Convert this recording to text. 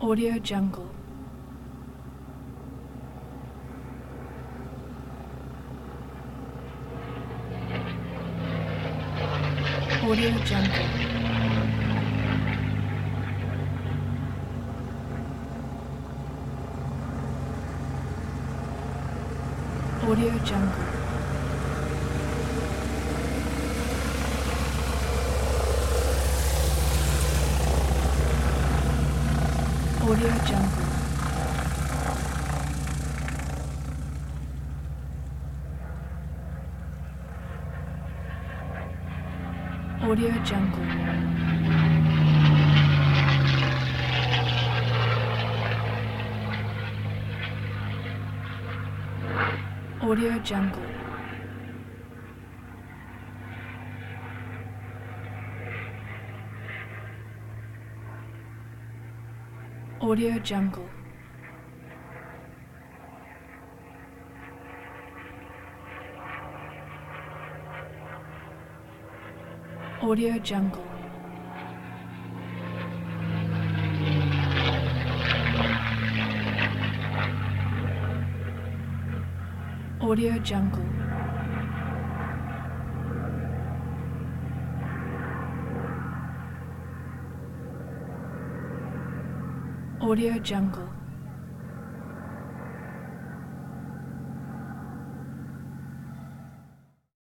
Audio Jungle. Audio Jungle. Audio Jungle. Audio Jungle. Audio Jungle. Audio Jungle. Audio Jungle. Audio Jungle. Audio Jungle. Audio Jungle.